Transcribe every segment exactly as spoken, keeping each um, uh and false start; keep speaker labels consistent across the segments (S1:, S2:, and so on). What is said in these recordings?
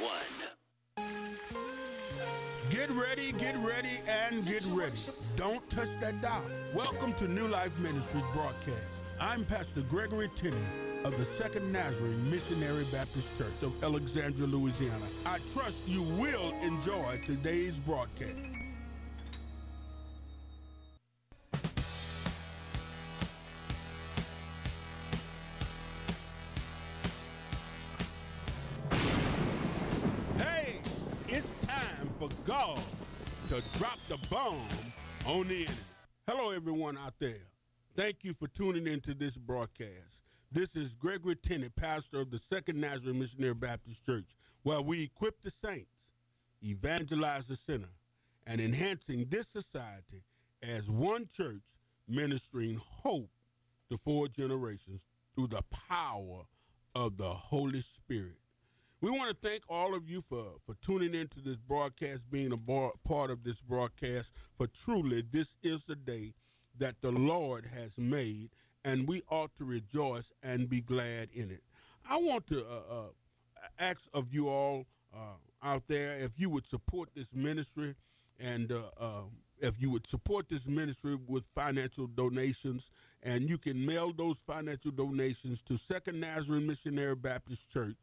S1: one.
S2: Get ready, get ready, and get ready. Don't touch that dial. Welcome to New Life Ministries broadcast. I'm Pastor Gregory Tenney of the Second Nazarene Missionary Baptist Church of Alexandria, Louisiana. I trust you will enjoy today's broadcast. Hey, it's time for God to drop the bomb on the enemy. Hello, everyone out there. Thank you for tuning into this broadcast. This is Gregory Tenney, pastor of the Second Nazarene Missionary Baptist Church, where we equip the saints, evangelize the sinner, and enhancing this society as one church ministering hope to four generations through the power of the Holy Spirit. We want to thank all of you for, for tuning into this broadcast, being a bar, part of this broadcast, for truly this is the day that the Lord has made, and we ought to rejoice and be glad in it. I want to uh, uh, ask of you all uh, out there if you would support this ministry, and uh, uh, if you would support this ministry with financial donations, and you can mail those financial donations to Second Nazarene Missionary Baptist Church,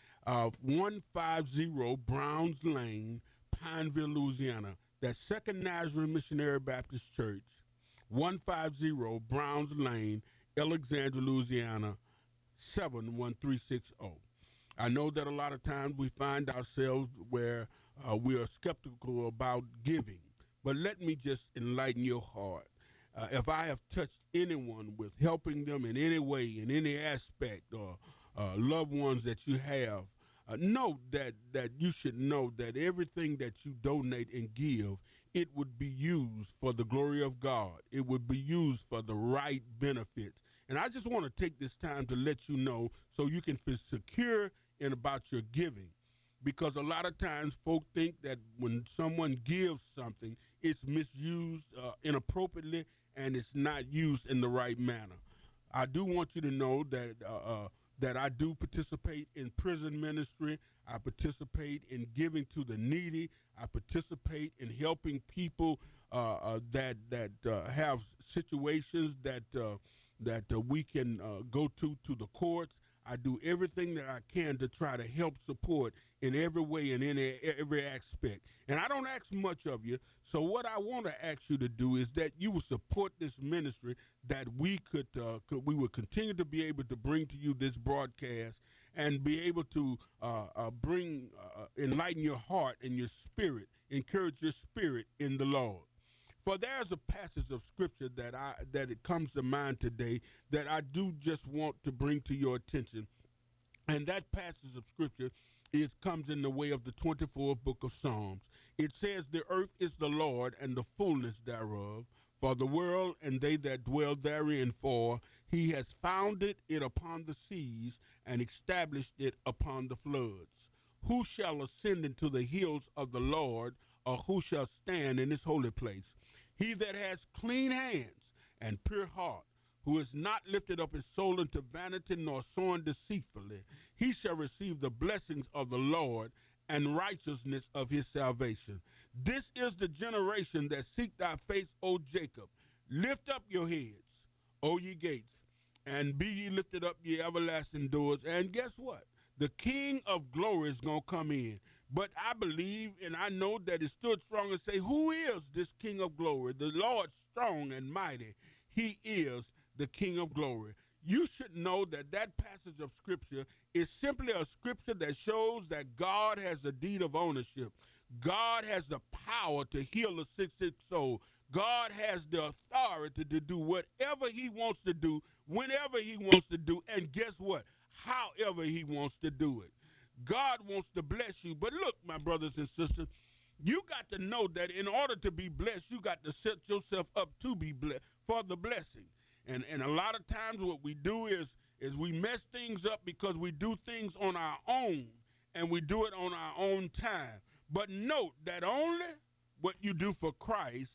S2: of one fifty Browns Lane, Pineville, Louisiana. That's Second Nazarene Missionary Baptist Church, one fifty Browns Lane, Alexandria, Louisiana, seven one three six zero. I know that a lot of times we find ourselves where uh, we are skeptical about giving, but let me just enlighten your heart. Uh, if I have touched anyone with helping them in any way, in any aspect, or uh, loved ones that you have, uh, know that, that you should know that everything that you donate and give, it would be used for the glory of God. It would be used for the right benefits. And I just want to take this time to let you know so you can feel secure in about your giving. Because a lot of times folk think that when someone gives something, it's misused uh, inappropriately and it's not used in the right manner. I do want you to know that uh, uh, that I do participate in prison ministry. I participate in giving to the needy. I participate in helping people uh, uh, that that uh, have situations that uh, that uh, we can uh, go to to the courts. I do everything that I can to try to help support in every way and in every aspect. And I don't ask much of you. So what I want to ask you to do is that you will support this ministry, that we could, uh, could we would continue to be able to bring to you this broadcast and be able to uh, uh, bring, uh, enlighten your heart and your spirit, encourage your spirit in the Lord. For there's a passage of scripture that I that it comes to mind today that I do just want to bring to your attention. And that passage of scripture is comes in the way of the twenty-fourth book of Psalms. It says, "The earth is the Lord and the fullness thereof, for the world and they that dwell therein, for he has founded it upon the seas and established it upon the floods. Who shall ascend into the hills of the Lord, or who shall stand in his holy place? He that has clean hands and pure heart, who has not lifted up his soul into vanity nor sworn deceitfully, he shall receive the blessings of the Lord and righteousness of his salvation. This is the generation that seek thy face, O Jacob. Lift up your heads, O ye gates, and be ye lifted up, ye everlasting doors." And guess what? The King of glory is going to come in. But I believe and I know that it stood strong and say, who is this King of glory? The Lord strong and mighty. He is the King of glory. You should know that that passage of scripture is simply a scripture that shows that God has a deed of ownership. God has the power to heal a sick, sick soul. God has the authority to do whatever he wants to do, whenever he wants to do, and guess what? However he wants to do it. God wants to bless you. But look, my brothers and sisters, you got to know that in order to be blessed, you got to set yourself up to be blessed for the blessing. And and a lot of times what we do is, is we mess things up because we do things on our own, and we do it on our own time. But note that only what you do for Christ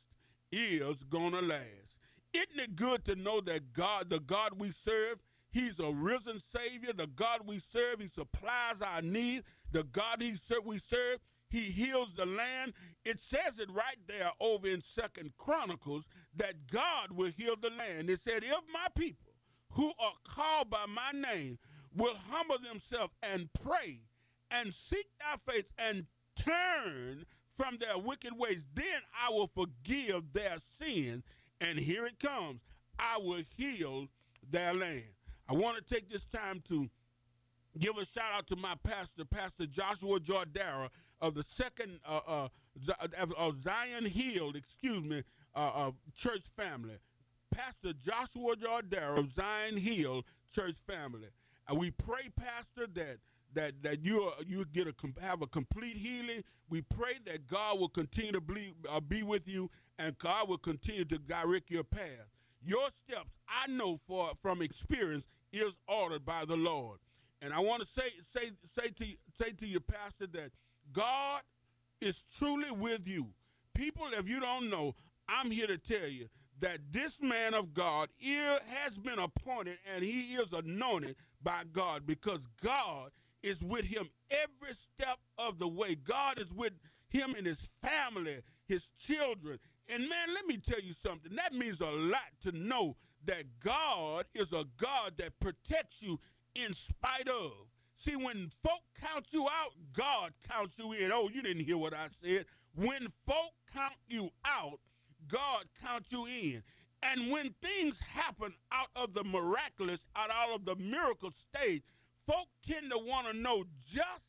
S2: is going to last. Isn't it good to know that God, the God we serve, he's a risen Savior. The God we serve, he supplies our needs. the God he serve, we serve, he heals the land. It says it right there over in Second Chronicles that God will heal the land. It said, if my people who are called by my name will humble themselves and pray and seek thy face and turn from their wicked ways, then I will forgive their sins. And here it comes. I will heal their land. I want to take this time to give a shout out to my pastor, Pastor Joshua Jordara of the second uh, uh, of Zion Hill, excuse me, uh, uh, church family. Pastor Joshua Jordara of Zion Hill church family. And we pray, Pastor, that that that you you get a have a complete healing. We pray that God will continue to be, uh, be with you, and God will continue to direct your path. Your steps, I know for from experience, is ordered by the Lord. And I want to say say say to say to your pastor that God is truly with you. People, if you don't know, I'm here to tell you that this man of God is, has been appointed, and he is anointed by God, because God is with him every step of the way. God is with him and his family, his children. And man, let me tell you something. That means a lot to know that God is a God that protects you in spite of. See, when folk count you out, God counts you in. Oh, you didn't hear what I said. When folk count you out, God counts you in. And when things happen out of the miraculous, out, out of the miracle stage, folk tend to want to know just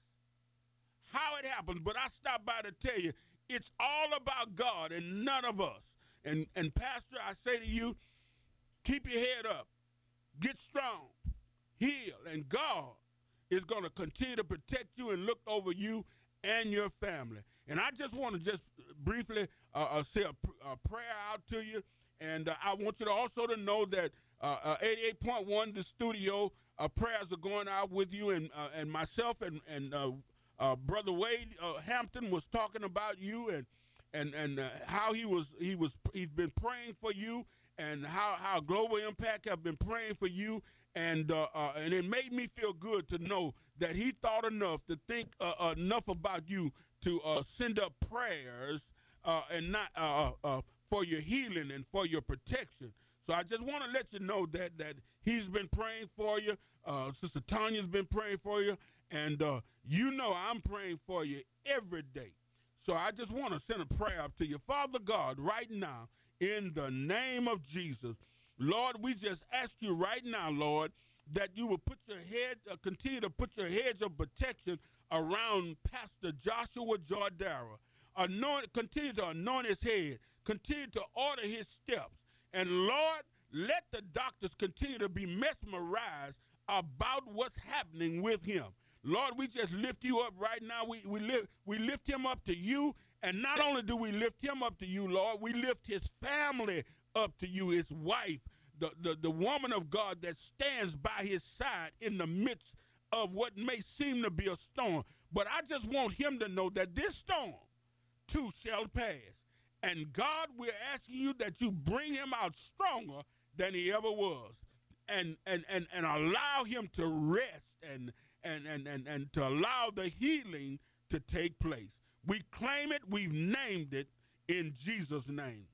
S2: how it happened. But I stopped by to tell you, it's all about God and none of us. And, and Pastor, I say to you, keep your head up, get strong, heal, and God is going to continue to protect you and look over you and your family. And I just want to just briefly uh, uh, say a, a prayer out to you. And uh, I want you to also to know that uh, uh, eighty-eight point one, the studio, uh, prayers are going out with you, and uh, and myself and and uh, uh, Brother Wade uh, Hampton was talking about you, and and and uh, how he was he was he's been praying for you, and how how Global Impact have been praying for you, and uh, uh, and it made me feel good to know that he thought enough to think uh, enough about you to uh, send up prayers uh, and not uh, uh, for your healing and for your protection. So I just want to let you know that that he's been praying for you. Uh, Sister Tanya's been praying for you, and uh, you know I'm praying for you every day. So I just want to send a prayer up to you. Father God, right now, in the name of Jesus, Lord, we just ask you right now, Lord, that you will put your head, uh, continue to put your hedge of protection around Pastor Joshua Jordara. Anoint, continue to anoint his head, continue to order his steps. And Lord, let the doctors continue to be mesmerized about what's happening with him. Lord, we just lift you up right now. We, we, lift, we lift him up to you. And not only do we lift him up to you, Lord, we lift his family up to you, his wife, the, the, the woman of God that stands by his side in the midst of what may seem to be a storm. But I just want him to know that this storm too shall pass. And God, we're asking you that you bring him out stronger than he ever was, and and and, and allow him to rest and, and, and, and, and to allow the healing to take place. We claim it, we've named it in Jesus' name.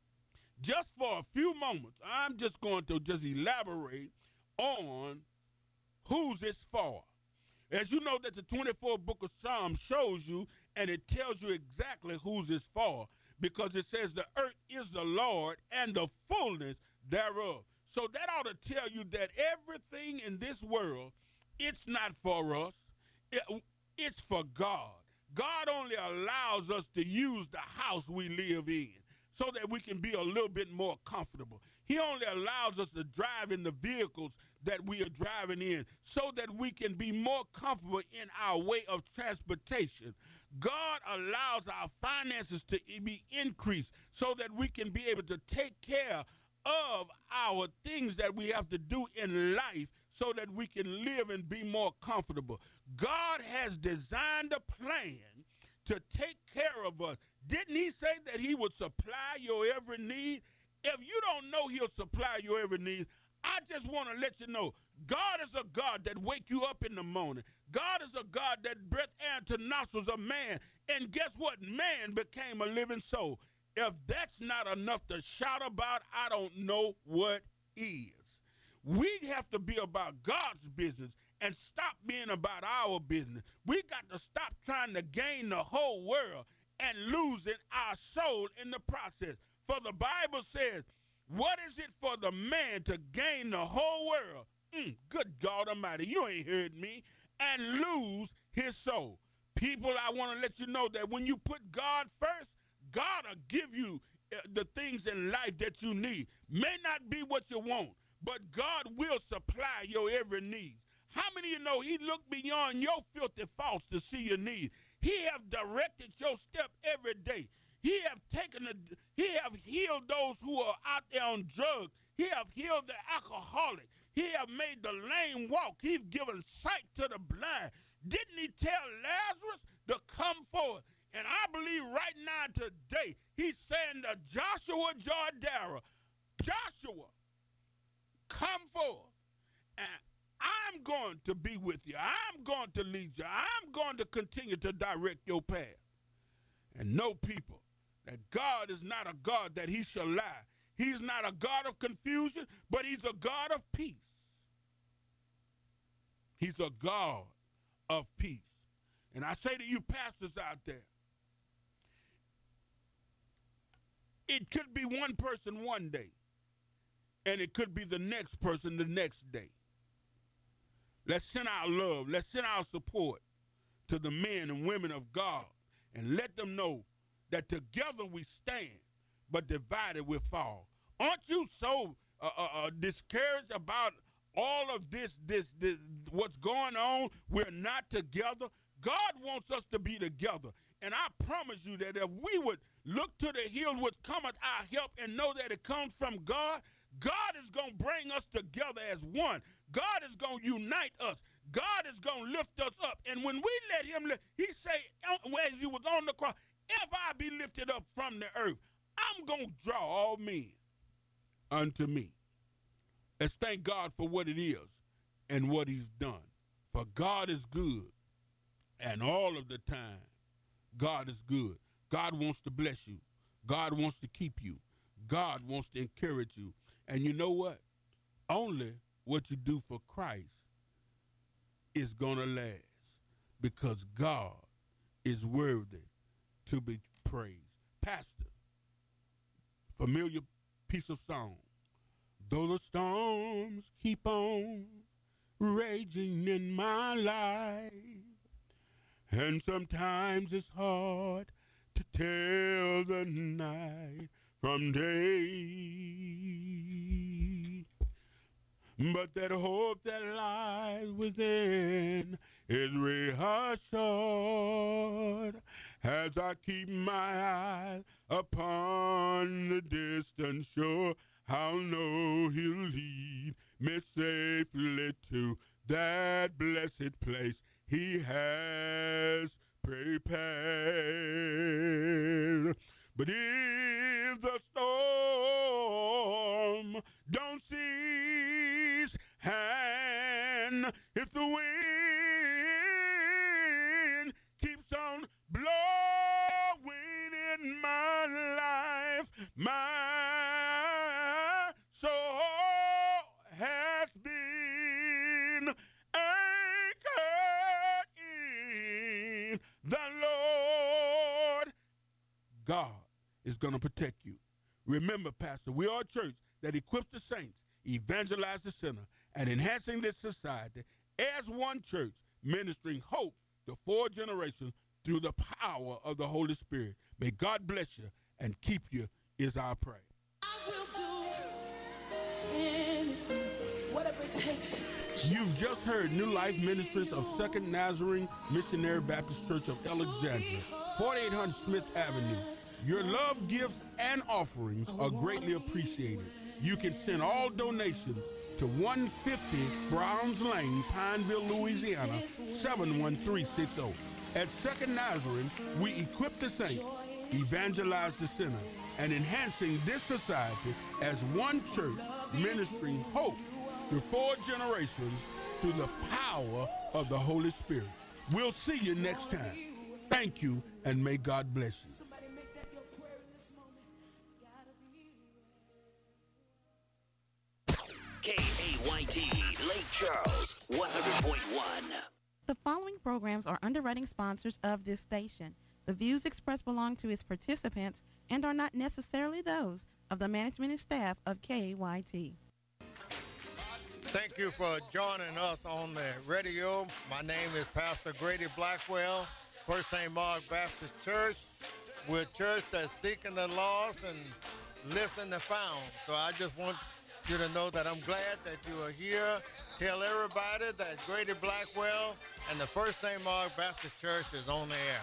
S2: Just for a few moments, I'm just going to just elaborate on who's it's for. As you know that the twenty-fourth book of Psalms shows you, and it tells you exactly who's it's for, because it says the earth is the Lord and the fullness thereof. So that ought to tell you that everything in this world, it's not for us, it, it's for God. God only allows us to use the house we live in so that we can be a little bit more comfortable. He only allows us to drive in the vehicles that we are driving in so that we can be more comfortable in our way of transportation. God allows our finances to be increased so that we can be able to take care of our things that we have to do in life so that we can live and be more comfortable. God has designed a plan to take care of us. Didn't he say that he would supply your every need? If you don't know he'll supply your every need, I just want to let you know, God is a God that wake you up in the morning. God is a God that breath air to nostrils of man. And guess what? Man became a living soul. If that's not enough to shout about, I don't know what is. We have to be about God's business and stop being about our business. We got to stop trying to gain the whole world and losing our soul in the process. For the Bible says, what is it for the man to gain the whole world? Mm, good God Almighty, you ain't heard me. And lose his soul. People, I want to let you know that when you put God first, God will give you uh, the things in life that you need. May not be what you want, but God will supply your every need. How many of you know he looked beyond your filthy faults to see your need? He have directed your step every day. He have taken a, he have healed those who are out there on drugs. He have healed the alcoholic. He have made the lame walk. He's given sight to the blind. Didn't he tell Lazarus to come forth? And I believe right now today, he's saying to Joshua Jardara, Joshua, come forth. And I'm going to be with you. I'm going to lead you. I'm going to continue to direct your path. And know, people, that God is not a God that he shall lie. He's not a God of confusion, but he's a God of peace. He's a God of peace. And I say to you pastors out there, it could be one person one day, and it could be the next person the next day. Let's send our love, let's send our support to the men and women of God and let them know that together we stand, but divided we fall. Aren't you so uh, uh, uh, discouraged about all of this, this, this, what's going on? We're not together. God wants us to be together. And I promise you that if we would look to the hill which cometh our help and know that it comes from God, God is going to bring us together as one. God is going to unite us. God is going to lift us up. And when we let him lift, he say, as he was on the cross, if I be lifted up from the earth, I'm going to draw all men unto me. Let's thank God for what it is and what he's done. For God is good, and all of the time, God is good. God wants to bless you. God wants to keep you. God wants to encourage you. And you know what? Only what you do for Christ is going to last, because God is worthy to be praised. Pastor, familiar piece of song. Though the storms keep on raging in my life, and sometimes it's hard to tell the night from day, but that hope that lies within is reassured as I keep my eyes upon the distant shore. I'll know he'll lead me safely to that blessed place he has prepared. But if the storm don't cease, and if the wind keeps on blowing in my life, my soul has been anchored in the Lord. God is going to protect you. Remember, Pastor, we are a church that equips the saints, evangelize the sinner, and enhancing this society as one church, ministering hope to four generations through the power of the Holy Spirit. May God bless you and keep you is our prayer.
S1: I will do anything, whatever it takes.
S2: You've just heard New Life Ministries of Second Nazarene Missionary Baptist Church of Alexandria, forty-eight hundred Smith Avenue. Your love, gifts, and offerings are greatly appreciated. You can send all donations to one fifty Browns Lane, Pineville, Louisiana, seven one three six zero. At Second Nazarene, we equip the saints, evangelize the sinner, and enhancing this society as one church ministering hope through four generations through the power of the Holy Spirit. We'll see you next time. Thank you, and may God bless you.
S1: Somebody make that your prayer in this moment. Gotta be
S3: K A Y T, Lake Charles, one hundred point one.
S4: The following programs are underwriting sponsors of this station. The views expressed belong to its participants and are not necessarily those of the management and staff of K A Y T.
S5: Thank you for joining us on the radio. My name is Pastor Grady Blackwell, First Saint Mark Baptist Church. We're a church that's seeking the lost and lifting the found. So I just want you to know that I'm glad that you are here. Tell everybody that Grady Blackwell and the First Saint Mark Baptist Church is on the air.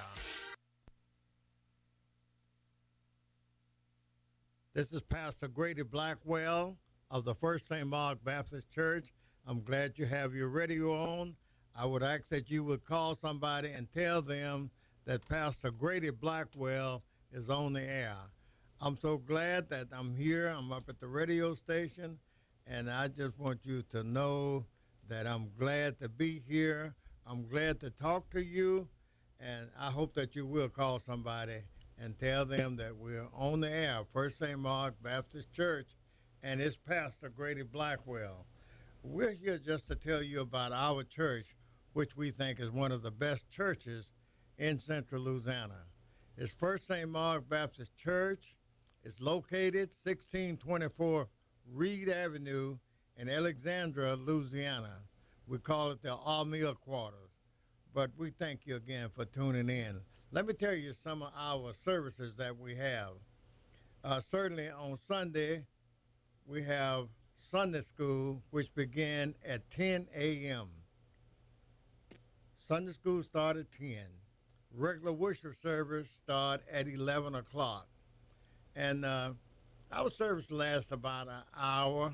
S5: This is Pastor Grady Blackwell of the First Saint Mark Baptist Church. I'm glad you have your radio on. I would ask that you would call somebody and tell them that Pastor Grady Blackwell is on the air. I'm so glad that I'm here. I'm up at the radio station, and I just want you to know that I'm glad to be here. I'm glad to talk to you, and I hope that you will call somebody and tell them that we're on the air, First Saint Mark Baptist Church, and it's Pastor Grady Blackwell. We're here just to tell you about our church, which we think is one of the best churches in Central Louisiana. It's First Saint Mark Baptist Church. It's located sixteen twenty-four Reed Avenue in Alexandria, Louisiana. We call it the All-Meal Quarters. But we thank you again for tuning in. Let me tell you some of our services that we have. Uh, certainly on Sunday, we have Sunday school, which began at ten a.m. Sunday school started at ten. Regular worship service start at eleven o'clock. And uh, our service lasts about an hour.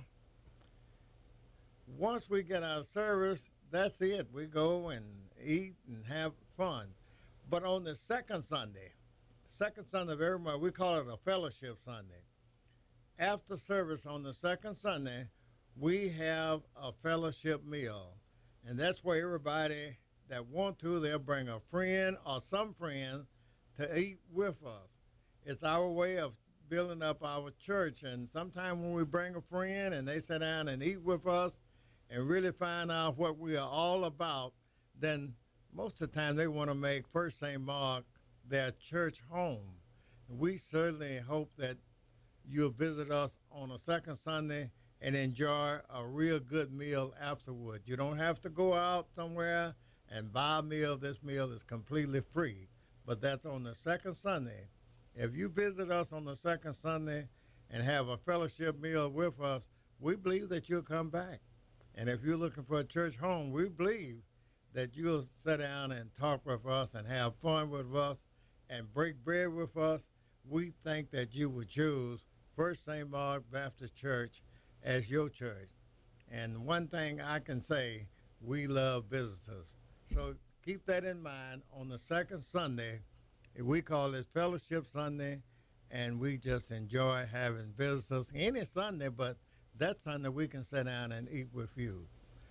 S5: Once we get our service, that's it. We go and eat and have fun. But on the second Sunday, second Sunday of every month, we call it a fellowship Sunday. After service on the second Sunday, we have a fellowship meal. And that's where everybody that want to, they'll bring a friend or some friends to eat with us. It's our way of building up our church. And sometimes when we bring a friend and they sit down and eat with us and really find out what we are all about, then most of the time they want to make First Saint Mark their church home. And we certainly hope that you'll visit us on a second Sunday and enjoy a real good meal afterward. You don't have to go out somewhere and buy a meal. This meal is completely free, but that's on the second Sunday. If you visit us on the second Sunday and have a fellowship meal with us, we believe that you'll come back. And if you're looking for a church home, we believe that you'll sit down and talk with us and have fun with us and break bread with us. We think that you would choose First Saint Mark Baptist Church as your church. And one thing I can say, we love visitors. So keep that in mind. On the second Sunday, we call it Fellowship Sunday, and we just enjoy having visitors any Sunday, but that Sunday we can sit down and eat with you.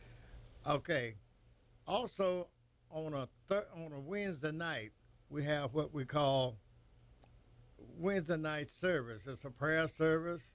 S5: Okay. Also, on a thir- on a Wednesday night, we have what we call Wednesday night service. It's a prayer service,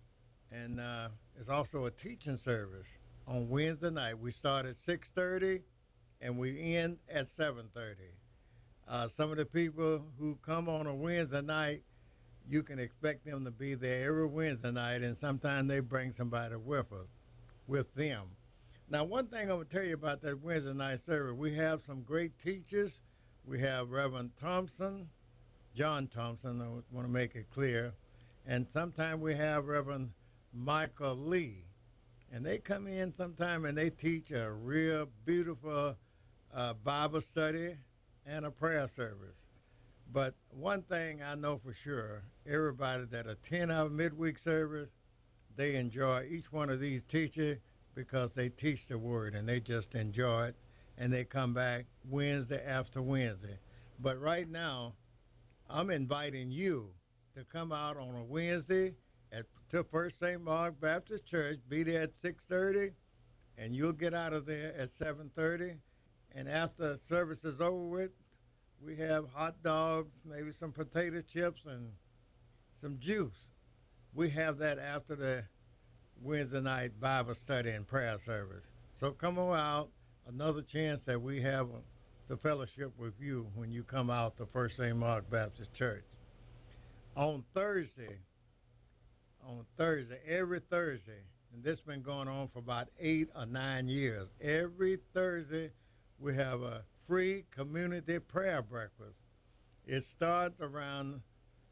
S5: and uh, it's also a teaching service on Wednesday night. We start at six thirty, and we end at seven thirty. Uh, some of the people who come on a Wednesday night, you can expect them to be there every Wednesday night, and sometimes they bring somebody with us, with them. Now, one thing I'm going to tell you about that Wednesday night service, we have some great teachers. We have Reverend Thompson, John Thompson, I want to make it clear, and sometimes we have Reverend Michael Lee. And they come in sometime and they teach a real beautiful uh, Bible study and a prayer service. But one thing I know for sure, everybody that attend our midweek service, they enjoy each one of these teachers because they teach the word and they just enjoy it, and they come back Wednesday after Wednesday. But right now, I'm inviting you to come out on a Wednesday at to First Saint Mark Baptist Church. Be there at six thirty, and you'll get out of there at seven thirty. And after service is over with, we have hot dogs, maybe some potato chips, and some juice. We have that after the Wednesday night Bible study and prayer service. So come on out, another chance that we have to fellowship with you when you come out to First Saint Mark Baptist Church. On Thursday, on Thursday, every Thursday, and this has been going on for about eight or nine years, every Thursday we have a free community prayer breakfast. It starts around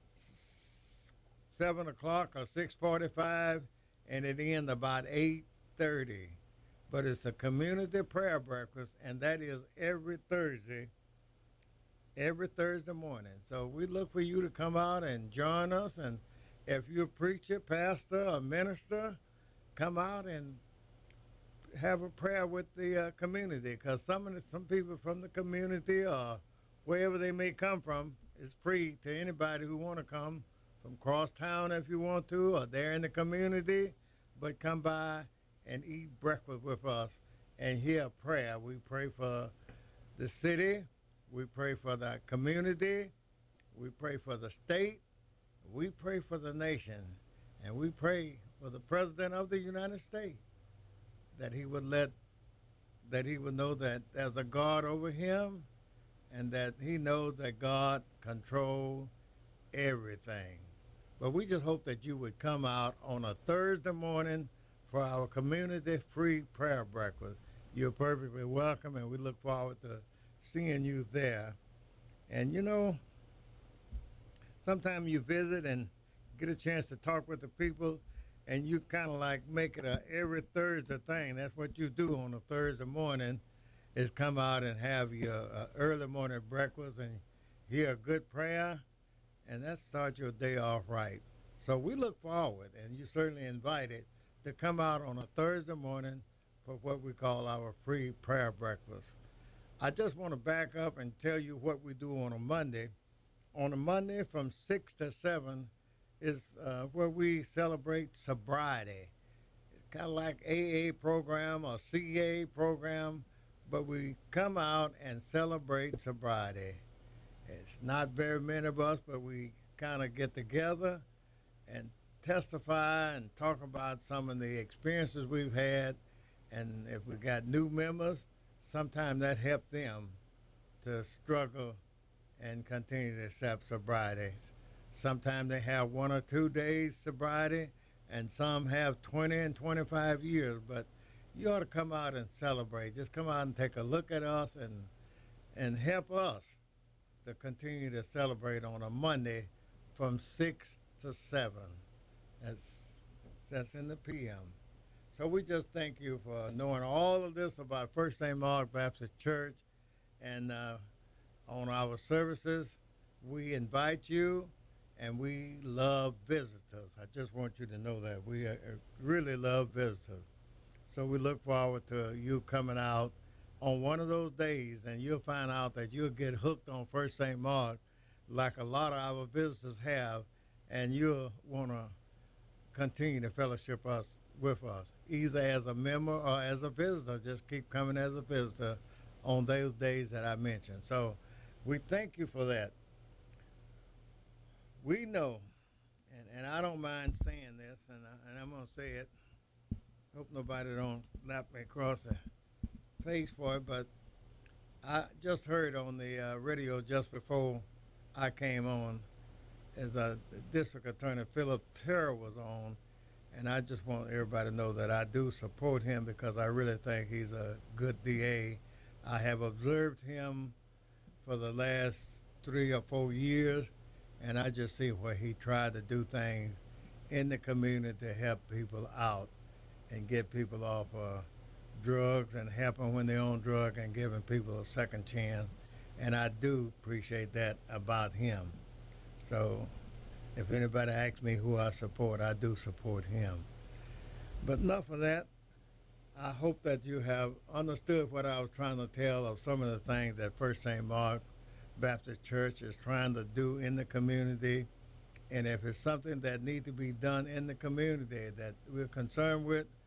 S5: seven o'clock or six forty-five, and it ends about eight thirty. But it's a community prayer breakfast, and that is every Thursday, every Thursday morning. So we look for you to come out and join us. And if you're a preacher, pastor, or minister, come out and have a prayer with the uh, community, because some of the, some people from the community or wherever they may come from, it's free to anybody who want to come from cross town if you want to, or there in the community, but come by and eat breakfast with us and hear prayer. We pray for the city, we pray for the community, we pray for the state, we pray for the nation, and we pray for the President of the United States, that he would let, that he would know that there's a God over him, and that he knows that God controls everything. But we just hope that you would come out on a Thursday morning for our community free prayer breakfast. You're perfectly welcome, and we look forward to seeing you there. And you know, sometimes you visit and get a chance to talk with the people, and you kind of like make it a every Thursday thing. That's what you do on a Thursday morning, is come out and have your uh, early morning breakfast and hear a good prayer, and that starts your day off right. So we look forward, and you're certainly invited to come out on a Thursday morning for what we call our free prayer breakfast. I just want to back up and tell you what we do on a Monday. On a Monday from six to seven is uh, where we celebrate sobriety. It's kind of like A A program or C A program, but we come out and celebrate sobriety. It's not very many of us, but we kind of get together and testify and talk about some of the experiences we've had. And if we got new members, sometimes that helps them to struggle and continue to accept sobriety. Sometimes they have one or two days sobriety, and some have twenty and twenty-five years, but you ought to come out and celebrate. Just come out and take a look at us and and help us to continue to celebrate on a Monday from six to seven. That's, that's in the P M. So we just thank you for knowing all of this about First Saint Mark Baptist Church. And uh, on our services, we invite you, and we love visitors. I just want you to know that. We uh, really love visitors. So we look forward to you coming out on one of those days, and you'll find out that you'll get hooked on First Saint Mark like a lot of our visitors have, and you'll want to continue to fellowship us with us, either as a member or as a visitor. Just keep coming as a visitor on those days that I mentioned. So we thank you for that. We know, and, and I don't mind saying this, and, I, and I'm going to say it. Hope nobody don't slap me across the face for it, but I just heard on the uh, radio just before I came on, as uh, District Attorney Philip Terra was on, and I just want everybody to know that I do support him because I really think he's a good D A. I have observed him for the last three or four years, and I just see where he tried to do things in the community to help people out and get people off uh, drugs and help them when they're on drugs and giving people a second chance. And I do appreciate that about him. So if anybody asks me who I support, I do support him. But enough of that. I hope that you have understood what I was trying to tell of some of the things that First Saint Mark Baptist Church is trying to do in the community. And if it's something that needs to be done in the community that we're concerned with,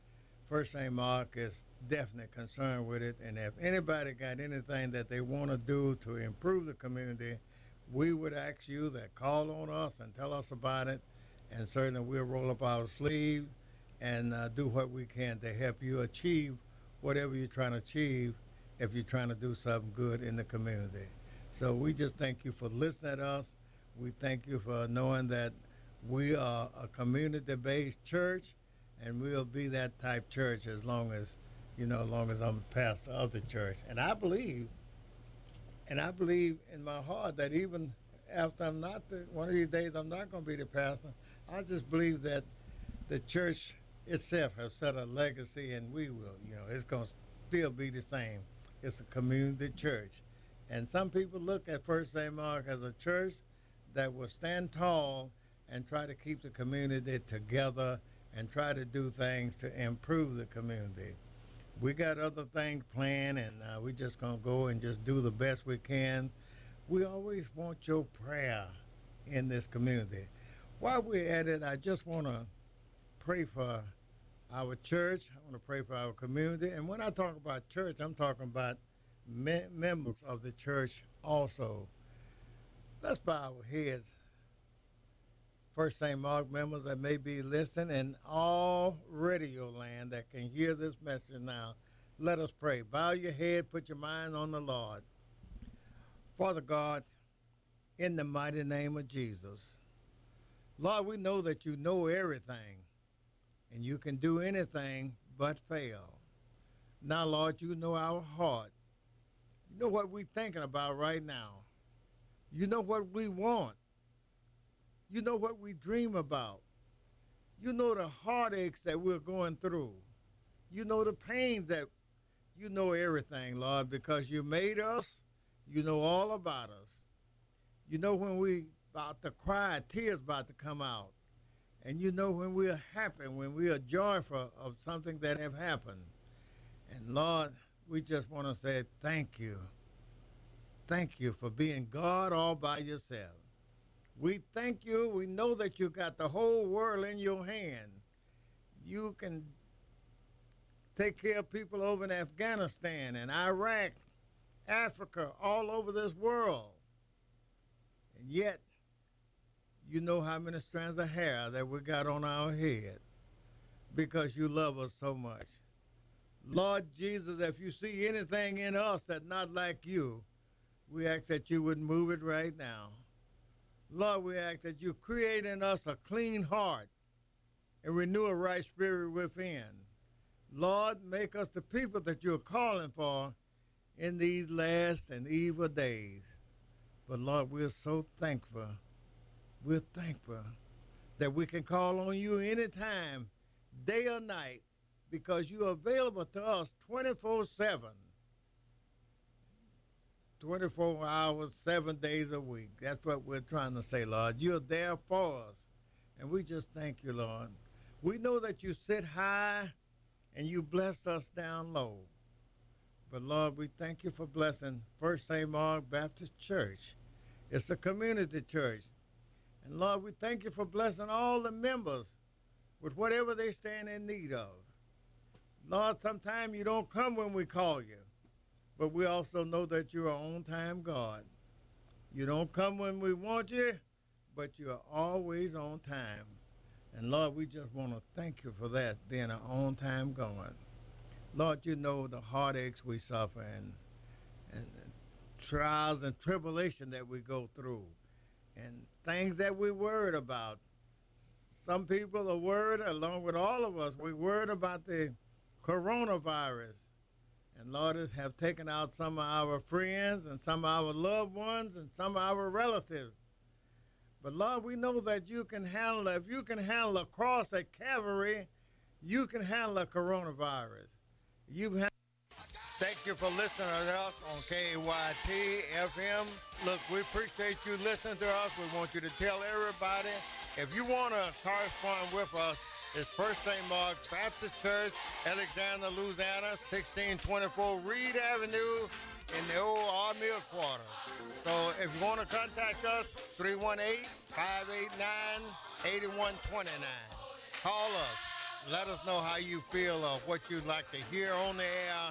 S5: First Saint Mark is definitely concerned with it. And if anybody got anything that they want to do to improve the community, we would ask you that call on us and tell us about it. And certainly we'll roll up our sleeve and uh, do what we can to help you achieve whatever you're trying to achieve if you're trying to do something good in the community. So we just thank you for listening to us. We thank you for knowing that we are a community-based church, and we'll be that type church as long as, you know, as long as I'm pastor of the church. And I believe, and I believe in my heart that even after I'm not the, one of these days I'm not going to be the pastor, I just believe that the church itself has set a legacy, and we will, you know, it's going to still be the same. It's a community church. And some people look at First Saint Mark as a church that will stand tall and try to keep the community together and try to do things to improve the community. We got other things planned, and uh, we just gonna go and just do the best we can. We always want your prayer in this community. While we're at it, I just wanna pray for our church. I wanna pray for our community. And when I talk about church, I'm talking about me- members of the church also. Let's bow our heads. First Saint Mark members that may be listening and all radio land that can hear this message now, let us pray. Bow your head, put your mind on the Lord. Father God, in the mighty name of Jesus, Lord, we know that you know everything and you can do anything but fail. Now, Lord, you know our heart. You know what we're thinking about right now. You know what we want. You know what we dream about. You know the heartaches that we're going through. You know the pains that, you know everything, Lord, because you made us. You know all about us. You know when we about to cry, tears about to come out. And you know when we are happy, when we are joyful of something that have happened. And Lord, we just want to say thank you. Thank you for being God all by yourself. We thank you. We know that you got the whole world in your hand. You can take care of people over in Afghanistan and Iraq, Africa, all over this world. And yet, you know how many strands of hair that we got on our head because you love us so much. Lord Jesus, if you see anything in us that's not like you, we ask that you would move it right now. Lord, we ask that you create in us a clean heart and renew a right spirit within. Lord, make us the people that you're calling for in these last and evil days. But Lord, we're so thankful. We're thankful that we can call on you anytime, day or night, because you're available to us twenty-four seven. twenty-four hours, seven days a week. That's what we're trying to say, Lord. You're there for us. And we just thank you, Lord. We know that you sit high and you bless us down low. But Lord, we thank you for blessing First Saint Mark Baptist Church. It's a community church. And Lord, we thank you for blessing all the members with whatever they stand in need of. Lord, sometimes you don't come when we call you. But we also know that you're an on-time God. You don't come when we want you, but you're always on time. And Lord, we just want to thank you for that, being an on-time God. Lord, you know the heartaches we suffer and, and trials and tribulation that we go through and things that we're worried about. Some people are worried, along with all of us, we're worried about the coronavirus. And Lord, it have taken out some of our friends and some of our loved ones and some of our relatives. But Lord, we know that you can handle, if you can handle a cross at Calvary, you can handle a coronavirus. You've had. Thank you for listening to us on K A Y T F M. Look, we appreciate you listening to us. We want you to tell everybody. If you want to correspond with us, it's First Saint Mark Baptist Church, Alexander, Louisiana, sixteen twenty-four Reed Avenue in the old Army Quarter. So if you want to contact us, three one eight, five eight nine, eight one two nine. Call us. Let us know how you feel of what you'd like to hear on the air.